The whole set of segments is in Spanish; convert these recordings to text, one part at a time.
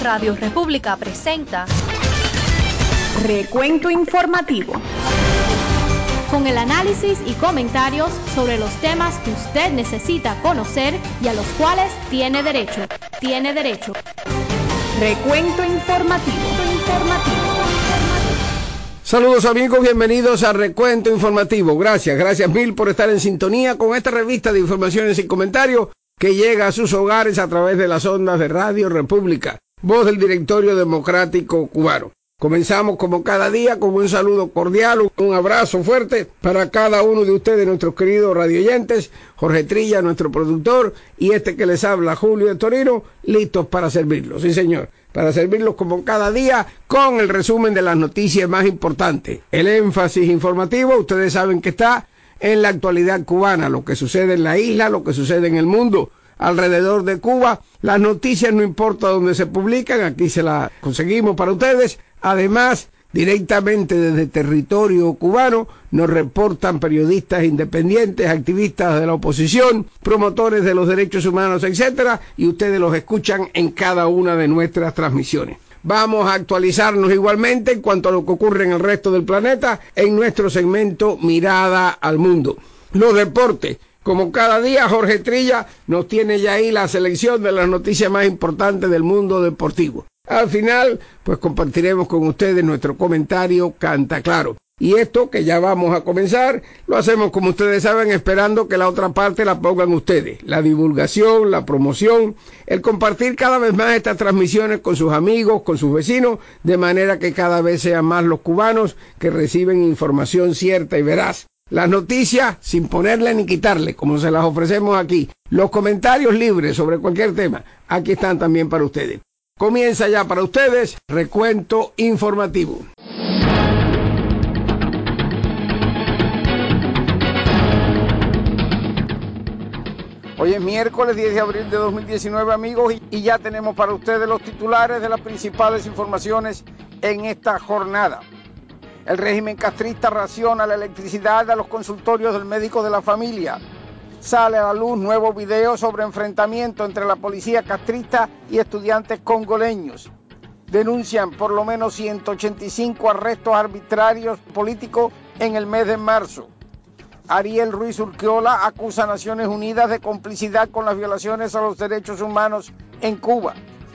Radio República presenta Recuento Informativo, con el análisis y comentarios sobre los temas que usted necesita conocer y a los cuales tiene derecho. Recuento Informativo. Saludos amigos, bienvenidos a Recuento Informativo. Gracias mil por estar en sintonía con esta revista de informaciones y comentarios que llega a sus hogares a través de las ondas de Radio República, voz del Directorio Democrático Cubano. Comenzamos como cada día con un saludo cordial, un abrazo fuerte para cada uno de ustedes, nuestros queridos radioyentes, Jorge Trilla, nuestro productor, y este que les habla, Julio de Torino, listos para servirlos, sí señor, para servirlos como cada día con el resumen de las noticias más importantes. El énfasis informativo, ustedes saben que está en la actualidad cubana, lo que sucede en la isla, lo que sucede en el mundo, alrededor de Cuba. Las noticias no importa dónde se publican, aquí se las conseguimos para ustedes. Además, directamente desde territorio cubano nos reportan periodistas independientes, activistas de la oposición, promotores de los derechos humanos, etcétera, y ustedes los escuchan en cada una de nuestras transmisiones. Vamos a actualizarnos igualmente en cuanto a lo que ocurre en el resto del planeta en nuestro segmento Mirada al Mundo. Los deportes. Como cada día, Jorge Trilla nos tiene ya ahí la selección de las noticias más importantes del mundo deportivo. Al final, pues compartiremos con ustedes nuestro comentario Canta Claro. Y esto, que ya vamos a comenzar, lo hacemos, como ustedes saben, esperando que la otra parte la pongan ustedes. La divulgación, la promoción, el compartir cada vez más estas transmisiones con sus amigos, con sus vecinos, de manera que cada vez sean más los cubanos que reciben información cierta y veraz. Las noticias sin ponerle ni quitarle, como se las ofrecemos aquí. Los comentarios libres sobre cualquier tema, aquí están también para ustedes. Comienza ya para ustedes Recuento Informativo. Hoy es miércoles 10 de abril de 2019, amigos, y ya tenemos para ustedes los titulares de las principales informaciones en esta jornada. El régimen castrista raciona la electricidad a los consultorios del médico de la familia. Sale a la luz nuevo video sobre enfrentamiento entre la policía castrista y estudiantes congoleños. Denuncian por lo menos 185 arrestos arbitrarios políticos en el mes de marzo. Ariel Ruiz Urquiola acusa a Naciones Unidas de complicidad con las violaciones a los derechos humanos en Cuba.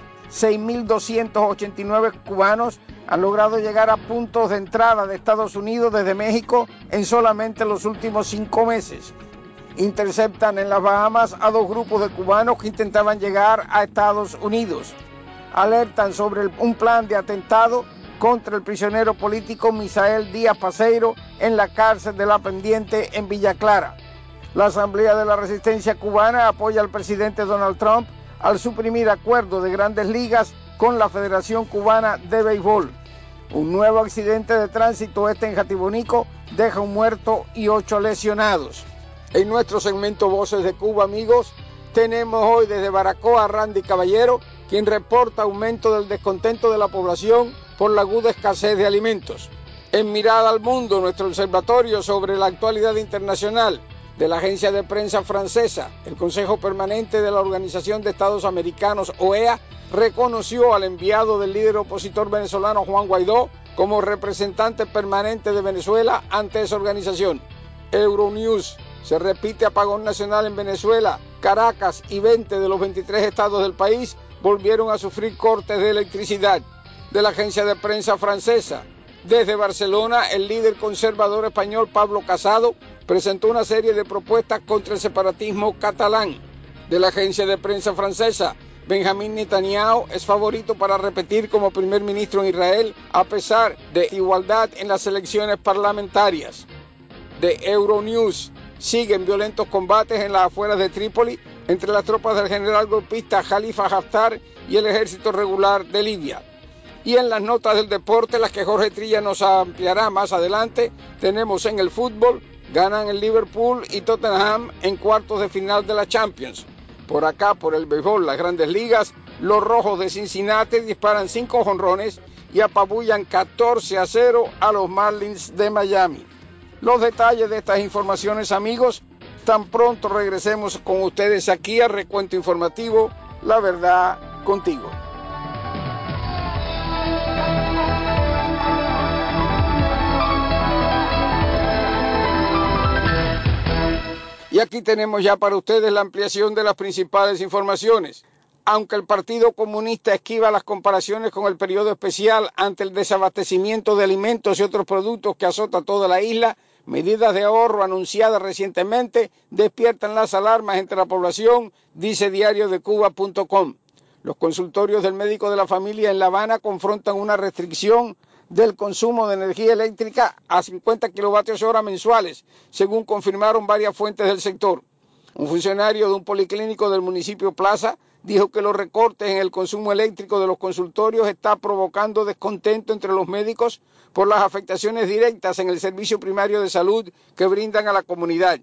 6.289 cubanos han logrado llegar a puntos de entrada de Estados Unidos desde México en solamente los últimos 5 meses. Interceptan en las Bahamas a 2 grupos de cubanos que intentaban llegar a Estados Unidos. Alertan sobre un plan de atentado contra el prisionero político Misael Díaz Paceiro en la cárcel de La Pendiente en Villa Clara. La Asamblea de la Resistencia Cubana apoya al presidente Donald Trump al suprimir acuerdo de Grandes Ligas con la Federación Cubana de Béisbol. Un nuevo accidente de tránsito en Jatibonico deja un muerto y 8 lesionados. En nuestro segmento Voces de Cuba, amigos, tenemos hoy desde Baracoa a Randy Caballero, quien reporta aumento del descontento de la población por la aguda escasez de alimentos. En Mirada al Mundo, nuestro observatorio sobre la actualidad internacional de la agencia de prensa francesa, el Consejo Permanente de la Organización de Estados Americanos, OEA, reconoció al enviado del líder opositor venezolano Juan Guaidó como representante permanente de Venezuela ante esa organización. Euronews, se repite apagón nacional en Venezuela. Caracas y 20 de los 23 estados del país volvieron a sufrir cortes de electricidad. De la agencia de prensa francesa, desde Barcelona, el líder conservador español Pablo Casado presentó una serie de propuestas contra el separatismo catalán. De la agencia de prensa francesa, Benjamín Netanyahu es favorito para repetir como primer ministro en Israel a pesar de igualdad en las elecciones parlamentarias. De Euronews, siguen violentos combates en las afueras de Trípoli entre las tropas del general golpista Khalifa Haftar y el ejército regular de Libia. Y en las notas del deporte, las que Jorge Trilla nos ampliará más adelante, tenemos en el fútbol, ganan el Liverpool y Tottenham en cuartos de final de la Champions. Por acá, por el béisbol, las Grandes Ligas, los Rojos de Cincinnati disparan 5 jonrones y apabullan 14-0 a los Marlins de Miami. Los detalles de estas informaciones, amigos, tan pronto regresemos con ustedes aquí a Recuento Informativo, La Verdad Contigo. aquí tenemos ya para ustedes la ampliación de las principales informaciones. Aunque el Partido Comunista esquiva las comparaciones con el periodo especial ante el desabastecimiento de alimentos y otros productos que azota toda la isla, medidas de ahorro anunciadas recientemente despiertan las alarmas entre la población, dice diariodecuba.com. Los consultorios del médico de la familia en La Habana confrontan una restricción del consumo de energía eléctrica a 50 kilovatios hora mensuales, según confirmaron varias fuentes del sector. Un funcionario de un policlínico del municipio Plaza dijo que los recortes en el consumo eléctrico de los consultorios está provocando descontento entre los médicos por las afectaciones directas en el servicio primario de salud que brindan a la comunidad.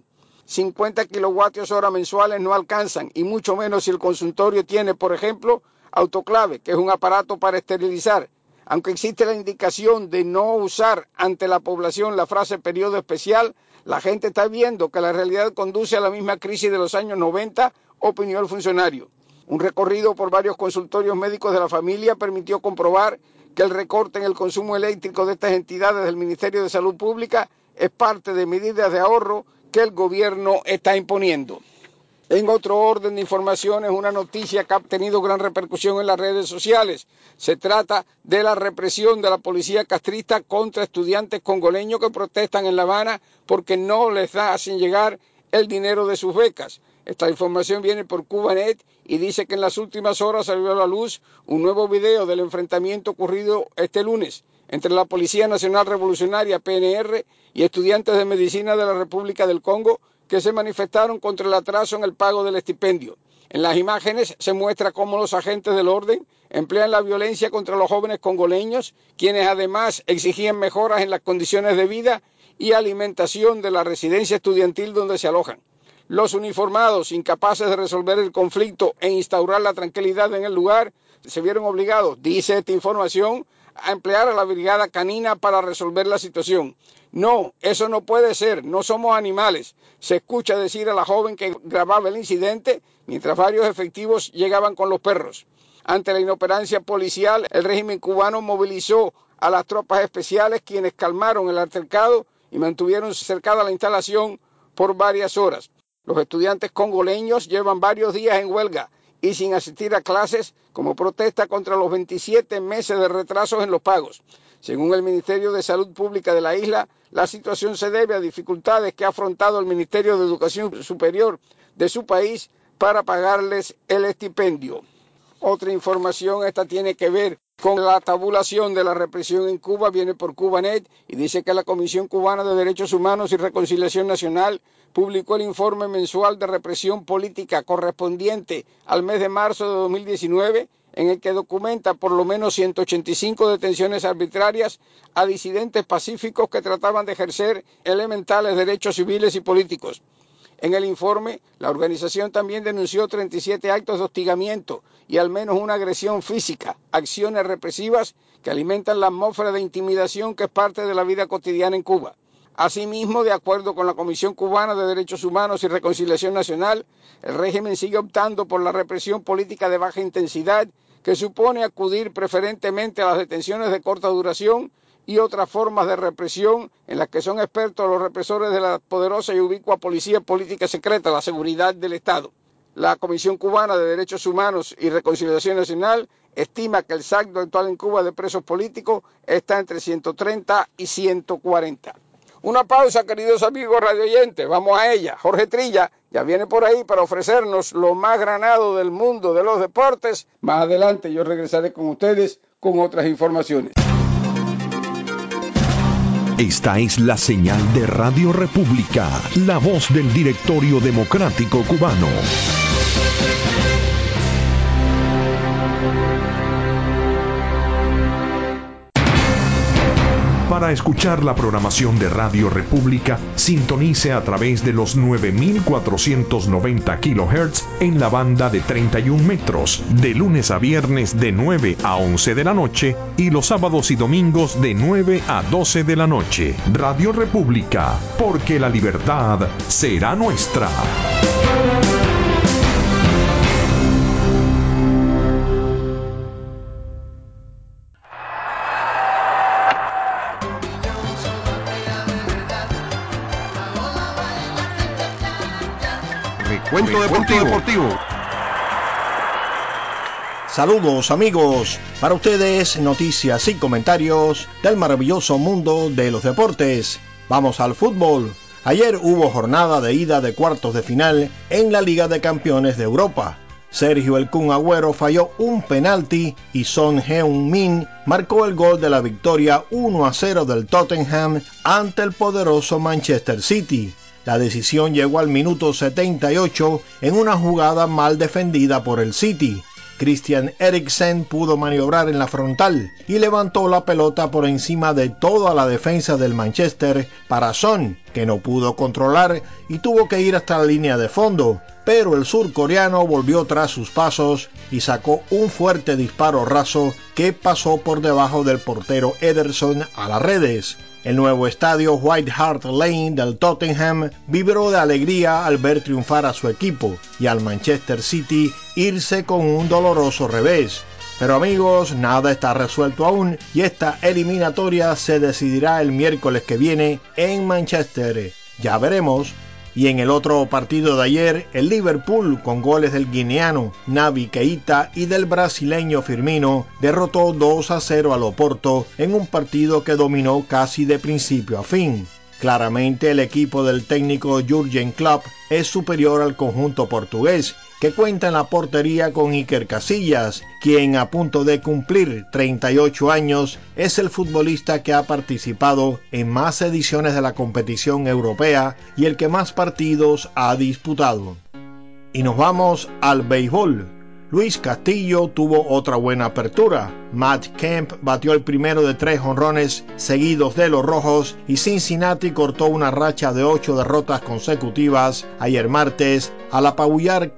50 kilovatios hora mensuales no alcanzan, y mucho menos si el consultorio tiene, por ejemplo, autoclave, que es un aparato para esterilizar. Aunque existe la indicación de no usar ante la población la frase periodo especial, la gente está viendo que la realidad conduce a la misma crisis de los años 90, opinó el funcionario. Un recorrido por varios consultorios médicos de la familia permitió comprobar que el recorte en el consumo eléctrico de estas entidades del Ministerio de Salud Pública es parte de medidas de ahorro que el gobierno está imponiendo. En otro orden de informaciones, una noticia que ha tenido gran repercusión en las redes sociales. Se trata de la represión de la policía castrista contra estudiantes congoleños que protestan en La Habana porque no les hacen llegar el dinero de sus becas. Esta información viene por Cubanet y dice que en las últimas horas salió a la luz un nuevo video del enfrentamiento ocurrido este lunes entre la Policía Nacional Revolucionaria, PNR, y estudiantes de medicina de la República del Congo, que se manifestaron contra el atraso en el pago del estipendio. En las imágenes se muestra cómo los agentes del orden emplean la violencia contra los jóvenes congoleños, quienes además exigían mejoras en las condiciones de vida y alimentación de la residencia estudiantil donde se alojan. Los uniformados, incapaces de resolver el conflicto e instaurar la tranquilidad en el lugar, se vieron obligados, dice esta información, a emplear a la brigada canina para resolver la situación. No, eso no puede ser, no somos animales, se escucha decir a la joven que grababa el incidente mientras varios efectivos llegaban con los perros. Ante la inoperancia policial, el régimen cubano movilizó a las tropas especiales, quienes calmaron el altercado y mantuvieron cercada la instalación por varias horas. Los estudiantes congoleños llevan varios días en huelga y sin asistir a clases como protesta contra los 27 meses de retrasos en los pagos. Según el Ministerio de Salud Pública de la isla, la situación se debe a dificultades que ha afrontado el Ministerio de Educación Superior de su país para pagarles el estipendio. Otra información, esta tiene que ver con la tabulación de la represión en Cuba, viene por Cubanet y dice que la Comisión Cubana de Derechos Humanos y Reconciliación Nacional publicó el informe mensual de represión política correspondiente al mes de marzo de 2019, en el que documenta por lo menos 185 detenciones arbitrarias a disidentes pacíficos que trataban de ejercer elementales derechos civiles y políticos. En el informe, la organización también denunció 37 actos de hostigamiento y al menos una agresión física, acciones represivas que alimentan la atmósfera de intimidación que es parte de la vida cotidiana en Cuba. Asimismo, de acuerdo con la Comisión Cubana de Derechos Humanos y Reconciliación Nacional, el régimen sigue optando por la represión política de baja intensidad, que supone acudir preferentemente a las detenciones de corta duración y otras formas de represión en las que son expertos los represores de la poderosa y ubicua Policía Política Secreta, la seguridad del Estado. La Comisión Cubana de Derechos Humanos y Reconciliación Nacional estima que el saldo actual en Cuba de presos políticos está entre 130 y 140. Una pausa, queridos amigos radioyentes, vamos a ella. Jorge Trilla ya viene por ahí para ofrecernos lo más granado del mundo de los deportes. Más adelante yo regresaré con ustedes con otras informaciones. Esta es la señal de Radio República, la voz del Directorio Democrático Cubano. Para escuchar la programación de Radio República, sintonice a través de los 9490 kHz en la banda de 31 metros, de lunes a viernes de 9 a 11 de la noche y los sábados y domingos de 9 a 12 de la noche. Radio República, porque la libertad será nuestra. Recuento Deportivo. Saludos amigos, para ustedes noticias y comentarios del maravilloso mundo de los deportes. Vamos al fútbol. Ayer hubo jornada de ida de cuartos de final en la Liga de Campeones de Europa. Sergio El Kun Agüero falló un penalti y Son Heung-min marcó el gol de la victoria 1-0 del Tottenham ante el poderoso Manchester City. La decisión llegó al minuto 78 en una jugada mal defendida por el City. Christian Eriksen pudo maniobrar en la frontal y levantó la pelota por encima de toda la defensa del Manchester para Son, que no pudo controlar y tuvo que ir hasta la línea de fondo, pero el surcoreano volvió tras sus pasos y sacó un fuerte disparo raso que pasó por debajo del portero Ederson a las redes. El nuevo estadio White Hart Lane del Tottenham vibró de alegría al ver triunfar a su equipo y al Manchester City irse con un doloroso revés. Pero amigos, nada está resuelto aún y esta eliminatoria se decidirá el miércoles que viene en Manchester. Ya veremos. Y en el otro partido de ayer, el Liverpool, con goles del guineano Naby Keita y del brasileño Firmino, derrotó 2-0 al Oporto en un partido que dominó casi de principio a fin. Claramente el equipo del técnico Jürgen Klopp es superior al conjunto portugués, que cuenta en la portería con Iker Casillas, quien a punto de cumplir 38 años es el futbolista que ha participado en más ediciones de la competición europea y el que más partidos ha disputado. Y nos vamos al béisbol. Luis Castillo tuvo otra buena apertura. Matt Kemp batió el primero de 3 jonrones seguidos de los rojos y Cincinnati cortó una racha de 8 derrotas consecutivas ayer martes al apabullar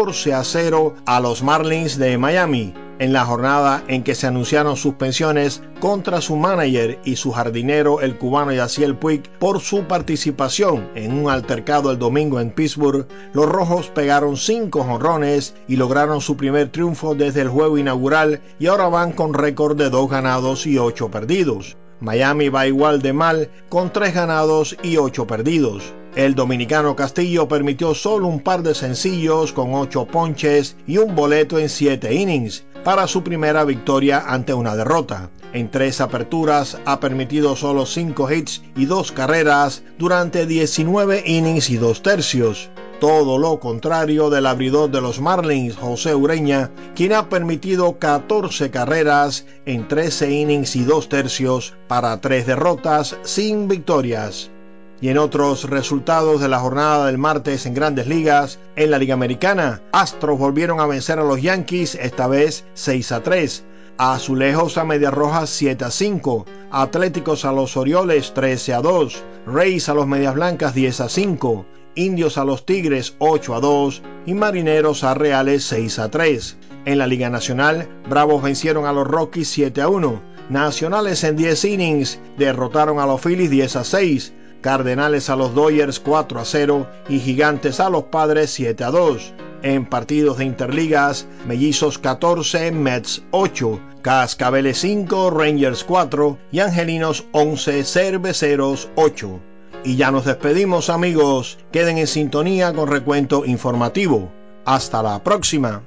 14-0 a los Marlins de Miami, en la jornada en que se anunciaron suspensiones contra su manager y su jardinero, el cubano Yasiel Puig, por su participación en un altercado el domingo en Pittsburgh. Los rojos pegaron 5 jonrones y lograron su primer triunfo desde el juego inaugural y ahora van con récord de 2 ganados y 8 perdidos. Miami va igual de mal con 3 ganados y 8 perdidos. El dominicano Castillo permitió solo un par de sencillos con 8 ponches y un boleto en 7 innings para su primera victoria ante una derrota. En 3 aperturas ha permitido solo 5 hits y 2 carreras durante 19 innings y 2 tercios. Todo lo contrario del abridor de los Marlins, José Ureña, quien ha permitido 14 carreras en 13 innings y 2 tercios para 3 derrotas sin victorias. Y en otros resultados de la jornada del martes en Grandes Ligas, en la Liga Americana, Astros volvieron a vencer a los Yankees, esta vez 6-3. A Azulejos a Medias Rojas 7-5, Atléticos a los Orioles 13-2, Rays a los Medias Blancas 10-5, Indios a los Tigres 8-2 y Marineros a Reales 6-3. En la Liga Nacional, Bravos vencieron a los Rockies 7-1, Nacionales en 10 innings derrotaron a los Phillies 10-6, Cardenales a los Dodgers 4-0 y Gigantes a los Padres 7-2. En partidos de interligas, Mellizos 14, Mets 8, Cascabeles 5, Rangers 4 y Angelinos 11, Cerveceros 8. Y ya nos despedimos amigos, queden en sintonía con Recuento Informativo. Hasta la próxima.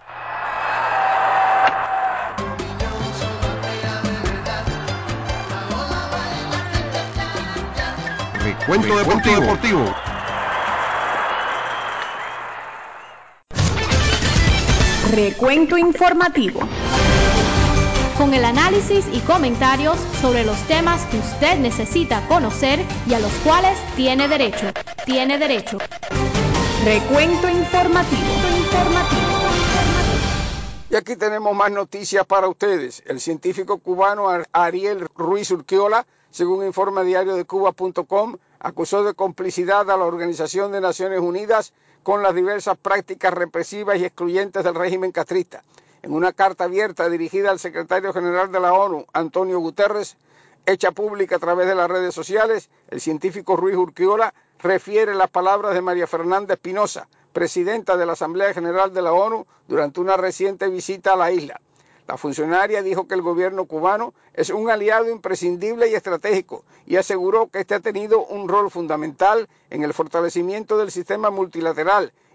Recuento Deportivo. Recuento informativo. Con el análisis y comentarios sobre los temas que usted necesita conocer y a los cuales tiene derecho. Recuento informativo. Y aquí tenemos más noticias para ustedes. El científico cubano Ariel Ruiz Urquiola, según informa diario de Cuba.com, acusó de complicidad a la Organización de Naciones Unidas con las diversas prácticas represivas y excluyentes del régimen castrista. En una carta abierta dirigida al secretario general de la ONU, Antonio Guterres, hecha pública a través de las redes sociales, el científico Ruiz Urquiola refiere las palabras de María Fernanda Espinosa, presidenta de la Asamblea General de la ONU, durante una reciente visita a la isla. La funcionaria dijo que el gobierno cubano es un aliado imprescindible y estratégico y aseguró que este ha tenido un rol fundamental en el fortalecimiento del sistema multilateral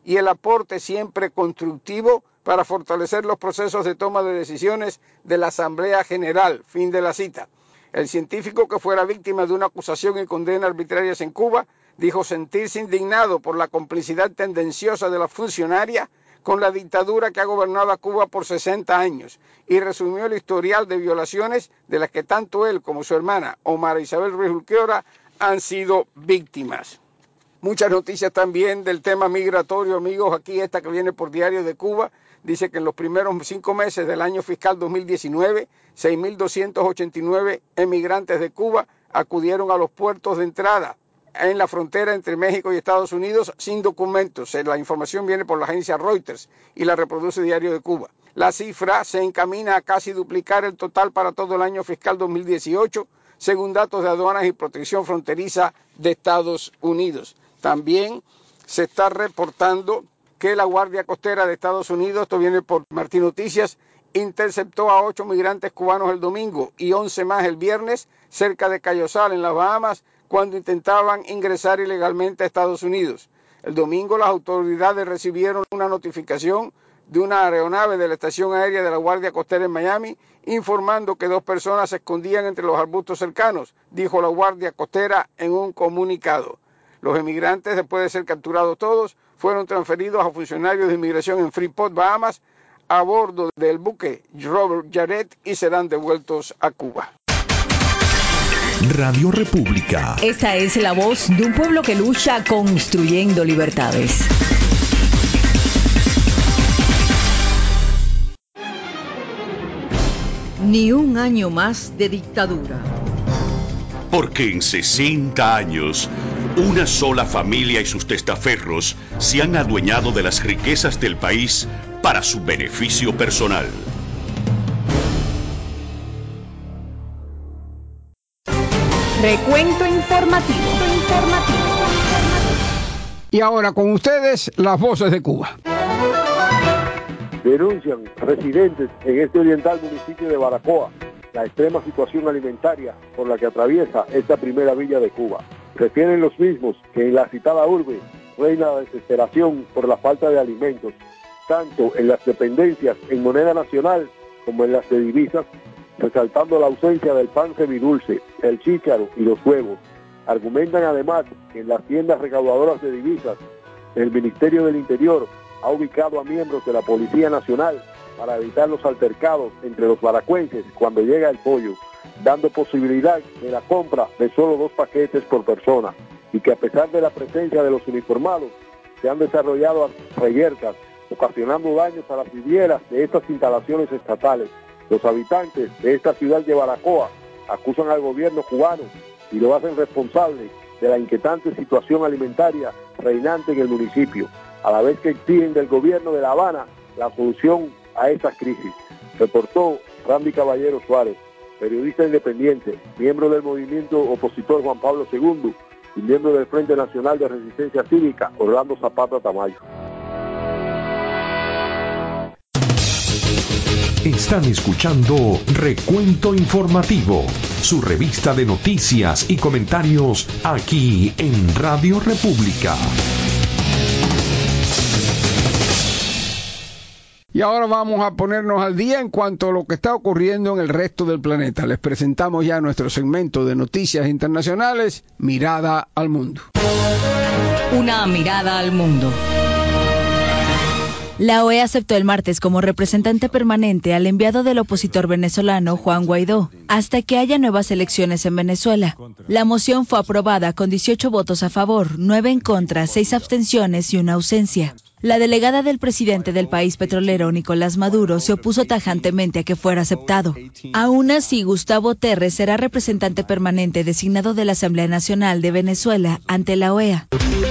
y el aporte siempre constructivo para fortalecer los procesos de toma de decisiones de la Asamblea General. Fin de la cita. El científico, que fuera víctima de una acusación y condena arbitrarias en Cuba, dijo sentirse indignado por la complicidad tendenciosa de la funcionaria con la dictadura que ha gobernado a Cuba por 60 años y resumió el historial de violaciones de las que tanto él como su hermana Omar Isabel Ruiz Urquiora han sido víctimas. Muchas noticias también del tema migratorio, amigos. Aquí esta que viene por Diario de Cuba dice que en los primeros 5 meses del año fiscal 2019, 6.289 emigrantes de Cuba acudieron a los puertos de entrada en la frontera entre México y Estados Unidos sin documentos. La información viene por la agencia Reuters y la reproduce Diario de Cuba. La cifra se encamina a casi duplicar el total para todo el año fiscal 2018, según datos de Aduanas y Protección Fronteriza de Estados Unidos. También se está reportando que la Guardia Costera de Estados Unidos, esto viene por Martín Noticias, interceptó a 8 migrantes cubanos el domingo y 11 más el viernes cerca de Cayosal, en las Bahamas, cuando intentaban ingresar ilegalmente a Estados Unidos. El domingo las autoridades recibieron una notificación de una aeronave de la estación aérea de la Guardia Costera en Miami, informando que 2 personas se escondían entre los arbustos cercanos, dijo la Guardia Costera en un comunicado. Los emigrantes, después de ser capturados todos, fueron transferidos a funcionarios de inmigración en Freeport, Bahamas, a bordo del buque Robert Jarrett, y serán devueltos a Cuba. Radio República. Esta es la voz de un pueblo que lucha construyendo libertades. Ni un año más de dictadura. Porque en 60 años, una sola familia y sus testaferros se han adueñado de las riquezas del país para su beneficio personal. Recuento informativo. Y ahora con ustedes, las voces de Cuba. Denuncian residentes en este oriental municipio de Baracoa la extrema situación alimentaria por la que atraviesa esta primera villa de Cuba. Refieren los mismos que en la citada urbe reina la desesperación por la falta de alimentos, tanto en las dependencias en moneda nacional como en las de divisas, resaltando la ausencia del pan semidulce, el chícharo y los huevos. Argumentan además que en las tiendas recaudadoras de divisas, el Ministerio del Interior ha ubicado a miembros de la Policía Nacional para evitar los altercados entre los baracuenses cuando llega el pollo, dando posibilidad de la compra de solo 2 paquetes por persona, y que a pesar de la presencia de los uniformados, se han desarrollado reyertas, ocasionando daños a las vidrieras de estas instalaciones estatales. Los habitantes de esta ciudad de Baracoa acusan al gobierno cubano y lo hacen responsable de la inquietante situación alimentaria reinante en el municipio, a la vez que exigen del gobierno de La Habana la solución a esta crisis. Reportó Randy Caballero Suárez, periodista independiente, miembro del movimiento opositor Juan Pablo II y miembro del Frente Nacional de Resistencia Cívica Orlando Zapata Tamayo. Están escuchando Recuento Informativo, su revista de noticias y comentarios aquí en Radio República. Y ahora vamos a ponernos al día en cuanto a lo que está ocurriendo en el resto del planeta. Les presentamos ya nuestro segmento de noticias internacionales, Mirada al Mundo. Una mirada al mundo. La OEA aceptó el martes como representante permanente al enviado del opositor venezolano Juan Guaidó, hasta que haya nuevas elecciones en Venezuela. La moción fue aprobada con 18 votos a favor, 9 en contra, 6 abstenciones y una ausencia. La delegada del presidente del país petrolero, Nicolás Maduro, se opuso tajantemente a que fuera aceptado. Aún así, Gustavo Terres será representante permanente designado de la Asamblea Nacional de Venezuela ante la OEA.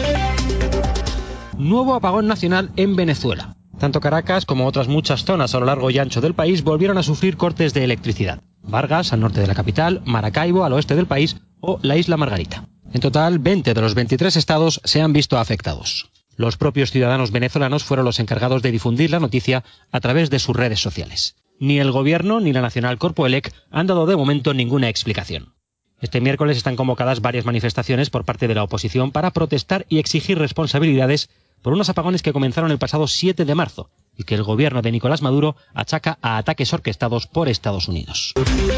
Nuevo apagón nacional en Venezuela. Tanto Caracas como otras muchas zonas a lo largo y ancho del país volvieron a sufrir cortes de electricidad. Vargas, al norte de la capital, Maracaibo, al oeste del país, o la isla Margarita. En total, 20 de los 23 estados se han visto afectados. Los propios ciudadanos venezolanos fueron los encargados de difundir la noticia a través de sus redes sociales. Ni el gobierno ni la Nacional Corpoelec han dado de momento ninguna explicación. Este miércoles están convocadas varias manifestaciones por parte de la oposición para protestar y exigir responsabilidades por unos apagones que comenzaron el pasado 7 de marzo y que el gobierno de Nicolás Maduro achaca a ataques orquestados por Estados Unidos.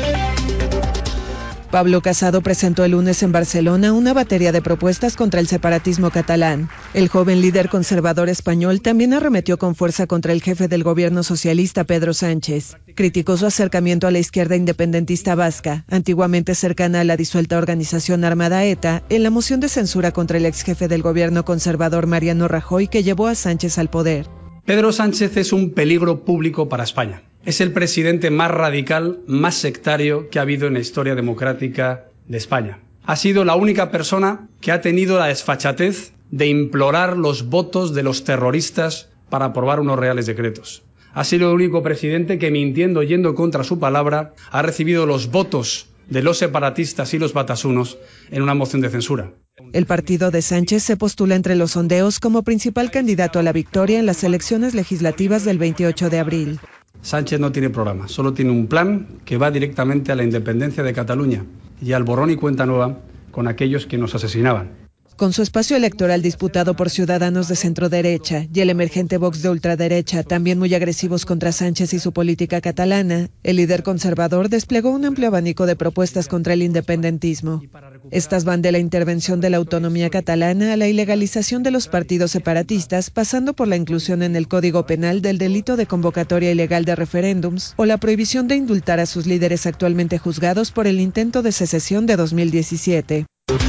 Pablo Casado presentó el lunes en Barcelona una batería de propuestas contra el separatismo catalán. El joven líder conservador español también arremetió con fuerza contra el jefe del gobierno socialista, Pedro Sánchez. Criticó su acercamiento a la izquierda independentista vasca, antiguamente cercana a la disuelta organización armada ETA, en la moción de censura contra el exjefe del gobierno conservador Mariano Rajoy que llevó a Sánchez al poder. Pedro Sánchez es un peligro público para España. Es el presidente más radical, más sectario que ha habido en la historia democrática de España. Ha sido la única persona que ha tenido la desfachatez de implorar los votos de los terroristas para aprobar unos reales decretos. Ha sido el único presidente que, mintiendo, yendo contra su palabra, ha recibido los votos de los separatistas y los batasunos en una moción de censura. El partido de Sánchez se postula entre los sondeos como principal candidato a la victoria en las elecciones legislativas del 28 de abril. Sánchez no tiene programa, solo tiene un plan que va directamente a la independencia de Cataluña y al borrón y cuenta nueva con aquellos que nos asesinaban. Con su espacio electoral disputado por ciudadanos de centro-derecha y el emergente Vox de ultraderecha, también muy agresivos contra Sánchez y su política catalana, el líder conservador desplegó un amplio abanico de propuestas contra el independentismo. Estas van de la intervención de la autonomía catalana a la ilegalización de los partidos separatistas, pasando por la inclusión en el Código Penal del delito de convocatoria ilegal de referéndums o la prohibición de indultar a sus líderes actualmente juzgados por el intento de secesión de 2017.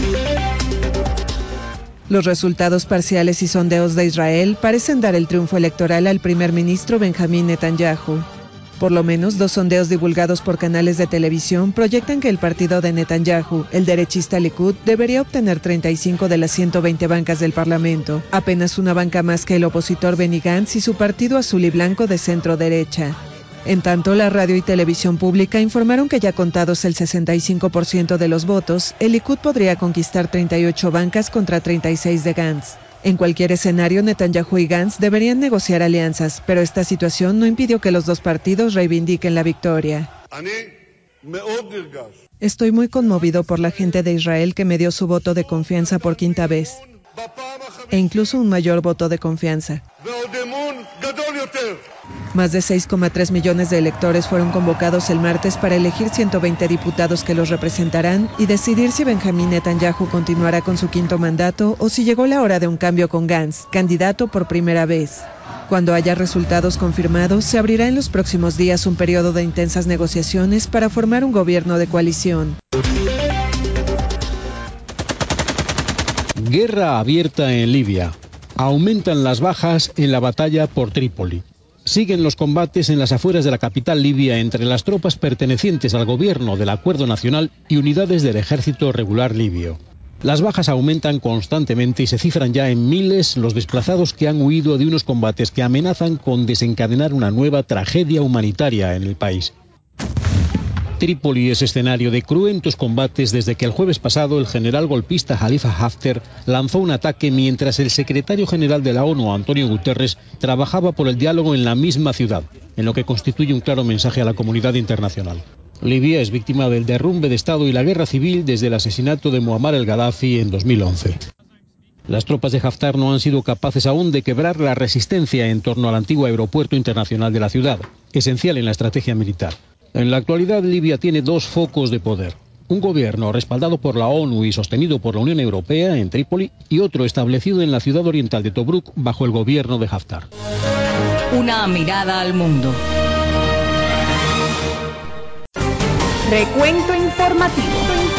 Los resultados parciales y sondeos de Israel parecen dar el triunfo electoral al primer ministro Benjamín Netanyahu. Por lo menos 2 sondeos divulgados por canales de televisión proyectan que el partido de Netanyahu, el derechista Likud, debería obtener 35 de las 120 bancas del Parlamento, apenas una banca más que el opositor Benny Gantz y su partido azul y blanco de centro-derecha. En tanto, la radio y televisión pública informaron que ya contados el 65% de los votos, el Likud podría conquistar 38 bancas contra 36 de Gantz. En cualquier escenario, Netanyahu y Gantz deberían negociar alianzas, pero esta situación no impidió que los dos partidos reivindiquen la victoria. Estoy muy conmovido por la gente de Israel que me dio su voto de confianza por 5ª vez, e incluso un mayor voto de confianza. Más de 6,3 millones de electores fueron convocados el martes para elegir 120 diputados que los representarán y decidir si Benjamín Netanyahu continuará con su 5º mandato o si llegó la hora de un cambio con Gantz, candidato por primera vez. Cuando haya resultados confirmados, se abrirá en los próximos días un periodo de intensas negociaciones para formar un gobierno de coalición. Guerra abierta en Libia. Aumentan las bajas en la batalla por Trípoli. Siguen los combates en las afueras de la capital libia entre las tropas pertenecientes al gobierno del Acuerdo Nacional y unidades del ejército regular libio. Las bajas aumentan constantemente y se cifran ya en miles los desplazados que han huido de unos combates que amenazan con desencadenar una nueva tragedia humanitaria en el país. Trípoli es escenario de cruentos combates desde que el jueves pasado el general golpista Khalifa Haftar lanzó un ataque mientras el secretario general de la ONU, Antonio Guterres, trabajaba por el diálogo en la misma ciudad, en lo que constituye un claro mensaje a la comunidad internacional. Libia es víctima del derrumbe de Estado y la guerra civil desde el asesinato de Muammar el-Gaddafi en 2011. Las tropas de Haftar no han sido capaces aún de quebrar la resistencia en torno al antiguo aeropuerto internacional de la ciudad, esencial en la estrategia militar. En la actualidad, Libia tiene 2 focos de poder. Un gobierno respaldado por la ONU y sostenido por la Unión Europea en Trípoli y otro establecido en la ciudad oriental de Tobruk bajo el gobierno de Haftar. Una mirada al mundo. Recuento informativo.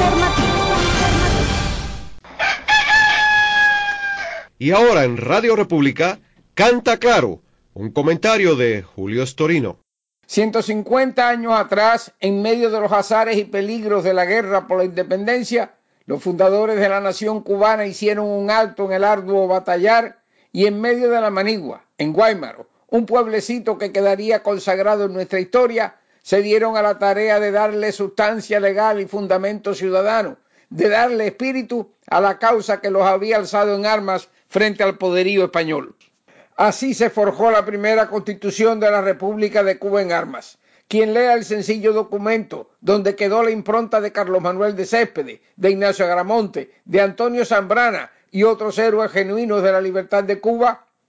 Y ahora en Radio República, Canta Claro, un comentario de Julio Storino. 150 años atrás, en medio de los azares y peligros de la guerra por la independencia, los fundadores de la nación cubana hicieron un alto en el arduo batallar y en medio de la manigua, en Guaymaro, un pueblecito que quedaría consagrado en nuestra historia, se dieron a la tarea de darle sustancia legal y fundamento ciudadano, de darle espíritu a la causa que los había alzado en armas frente al poderío español. Así se forjó la primera Constitución de la República de Cuba en armas. Quien lea el sencillo documento donde quedó la impronta de Carlos Manuel de Céspedes, de Ignacio Agramonte, de Antonio Zambrana y otros héroes genuinos de la libertad de Cuba,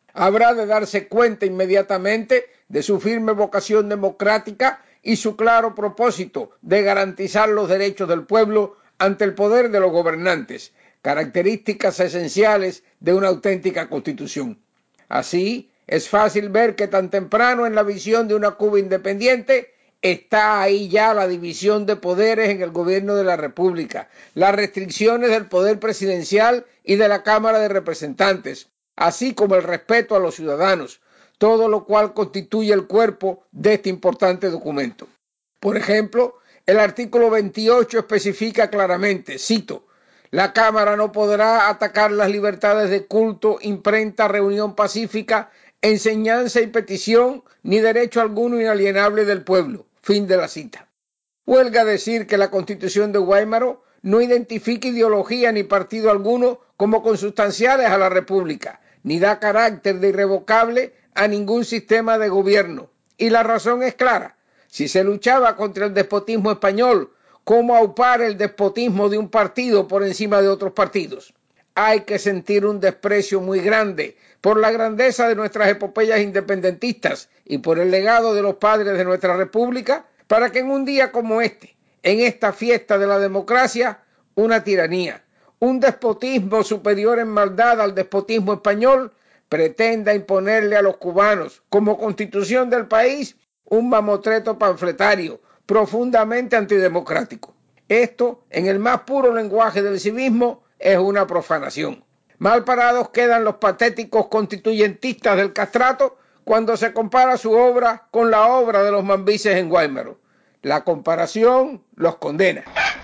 Habrá de darse cuenta inmediatamente de su firme vocación democrática y su claro propósito de garantizar los derechos del pueblo ante el poder de los gobernantes, características esenciales de una auténtica constitución. Así, es fácil ver que tan temprano en la visión de una Cuba independiente está ahí ya la división de poderes en el gobierno de la República, las restricciones del poder presidencial y de la Cámara de Representantes, así como el respeto a los ciudadanos, todo lo cual constituye el cuerpo de este importante documento. Por ejemplo, el artículo 28 especifica claramente, cito, la Cámara no podrá atacar las libertades de culto, imprenta, reunión pacífica, enseñanza y petición, ni derecho alguno inalienable del pueblo. Fin de la cita. Huelga decir que la Constitución de Guaymaro no identifica ideología ni partido alguno como consustanciales a la República, ni da carácter de irrevocable a ningún sistema de gobierno. Y la razón es clara. Si se luchaba contra el despotismo español, ¿cómo aupar el despotismo de un partido por encima de otros partidos? Hay que sentir un desprecio muy grande por la grandeza de nuestras epopeyas independentistas y por el legado de los padres de nuestra república para que en un día como este, en esta fiesta de la democracia, una tiranía, un despotismo superior en maldad al despotismo español, pretenda imponerle a los cubanos, como constitución del país, un mamotreto panfletario profundamente antidemocrático. Esto, en el más puro lenguaje del civismo, es una profanación. Mal parados quedan los patéticos constituyentistas del castrato cuando se compara su obra con la obra de los mambises en Guaymaro. La comparación los condena.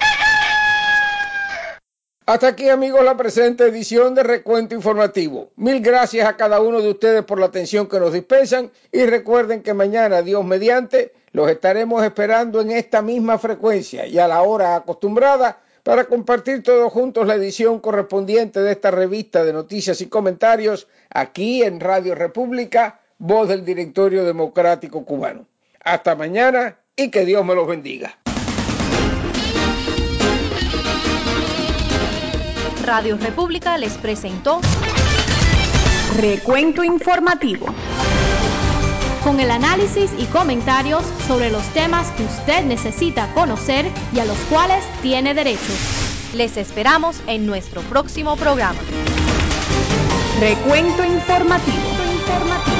Hasta aquí, amigos, la presente edición de Recuento Informativo. Mil gracias a cada uno de ustedes por la atención que nos dispensan y recuerden que mañana, Dios mediante, los estaremos esperando en esta misma frecuencia y a la hora acostumbrada para compartir todos juntos la edición correspondiente de esta revista de noticias y comentarios aquí en Radio República, voz del Directorio Democrático Cubano. Hasta mañana y que Dios me los bendiga. Radio República les presentó Recuento Informativo, con el análisis y comentarios sobre los temas que usted necesita conocer y a los cuales tiene derecho. Les esperamos en nuestro próximo programa. Recuento Informativo.